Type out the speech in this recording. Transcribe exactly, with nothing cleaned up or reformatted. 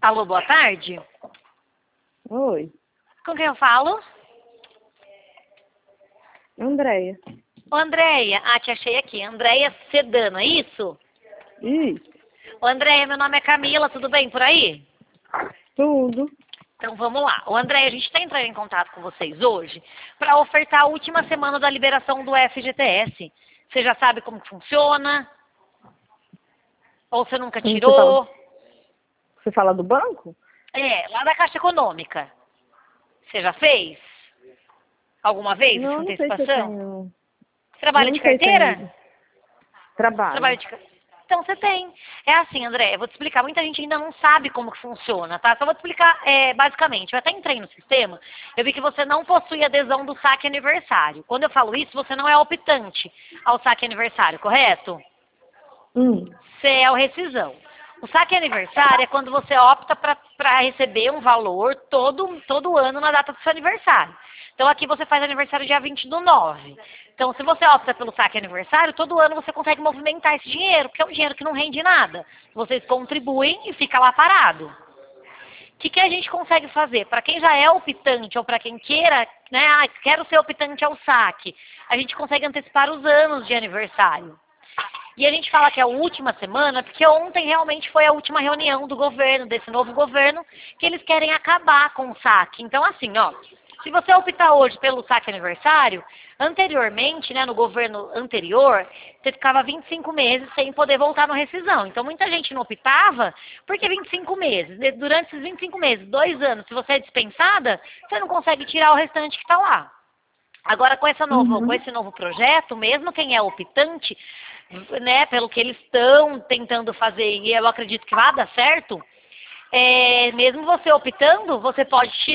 Alô, boa tarde. Oi, Com quem eu falo? Andréia. Ô, Andréia. Ah, te achei aqui. Andréia Sedano, é isso? Isso, Ô, Andréia, meu nome é Camila, tudo bem por aí? tudo. Então vamos lá. Ô, Andréia, a gente está entrando em contato com vocês hoje para ofertar a última semana da liberação do F G T S. Você já sabe como que funciona? Ou você nunca Como Você fala, tirou? você fala do banco? É, lá da Caixa Econômica. Você já fez? Alguma vez essa Não, não sei se eu antecipação? tenho. Você trabalha Não de sei se carteira? tenho. Trabalho. Trabalho de... ca- Então você tem. É assim, André, eu vou te explicar. Muita gente ainda não sabe como que funciona, tá? Só vou te explicar é, basicamente. Eu até entrei no sistema, eu vi que você não possui adesão do saque aniversário. Quando eu falo isso, você não é optante ao saque aniversário, correto? Hum. Você é o rescisão. O saque aniversário é quando você opta para receber um valor todo, todo ano na data do seu aniversário. Então aqui você faz aniversário dia vinte do nove. Então se você opta pelo saque aniversário, todo ano você consegue movimentar esse dinheiro, porque é um dinheiro que não rende nada. Vocês contribuem e fica lá parado. O que, que a gente consegue fazer? Para quem já é optante ou para quem queira, né, ah, quero ser optante ao saque, a gente consegue antecipar os anos de aniversário. E a gente fala que é a última semana, porque ontem realmente foi a última reunião do governo, desse novo governo, que eles querem acabar com o saque. Então, assim, ó, se você optar hoje pelo saque aniversário, anteriormente, né, no governo anterior, você ficava vinte e cinco meses sem poder voltar no rescisão. Então, muita gente não optava, porque vinte e cinco meses. Durante esses vinte e cinco meses, dois anos, se você é dispensada, você não consegue tirar o restante que está lá. Agora, com, essa novo, com Uhum. esse novo projeto, mesmo quem é optante, né, pelo que eles estão tentando fazer, e eu acredito que vai dar certo, é, mesmo você optando, você pode